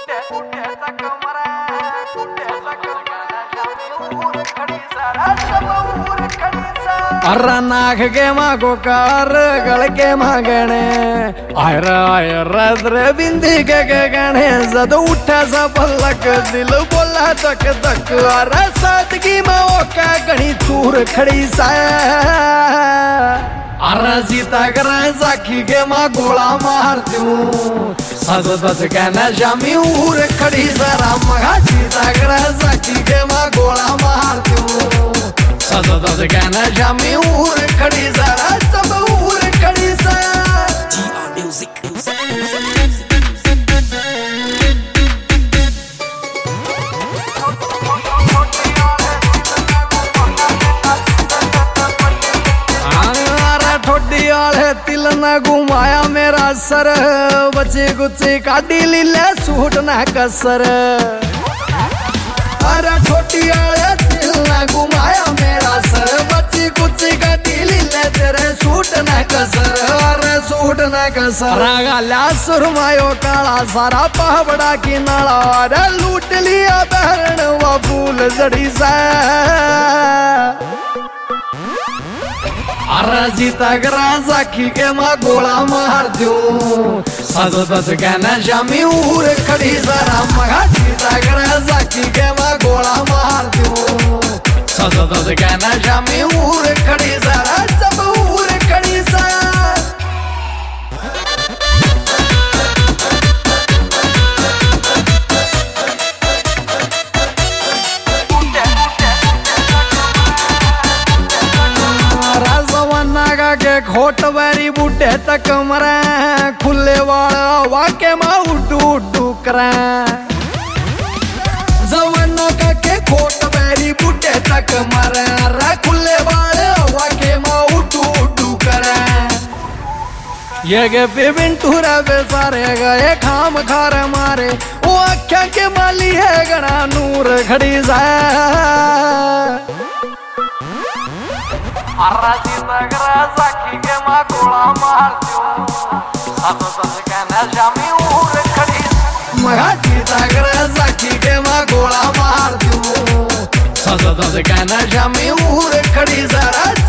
अर नाक के मागो कार गल के मागणे आयर बिंदी के गणे जद उठा सा पलक दिल बोला तक तक अर सादगी में ओका गणी चूर खड़ी सा अर जीता कर साखी के माँ गोला मार दूं सज दस कहना शामी उर खड़ी सरा मगा जीता कर साखी के माँ गोला मार दूं सज दस कहना शामी उर खड़ी सरा सब उर खड़ी सा तिल ना घुमाया मेरा सर बचे गुचे काटी लीले सूट ना कसर अरे छोटी आले तिल ना घुमाया मेरा सर बचे गुचे काटी लीले तेरे सूट ना कसर अरे सूट ना कसर रागाल्या सुरमायो काला सारा पहाबड़ा की नाला अरे लूट लिया बहरण व फूल जड़ी सा अरे जीता करा साखी के माँ गोला मार दूं सज दस कहना शामी उर खड़ी सरा मगा जीता करा साखी के माँ गोला मार दूं सज दस कहना शामी उर खड़ी सरा सब उर खड़ी सा के खोट बैरी बूढ़े तक मरे खुले वाला वाके माँ उड्डू उड्डू करे जवानों का के खोट बैरी बूढ़े तक मरे रे खुले वाले वाके माँ उड्डू उड्डू करे ये के बिबिन टूरा बेसारे गए खाम खार मारे वो आख्या के माली है गणा नूर खड़ी सा साखी के माँ गोला मार दूं सज दस कहना शामी उर खड़ी मगा जीता कर साखी के माँ गोला मार दूं सज दस कहना शामी उर खड़ी जरा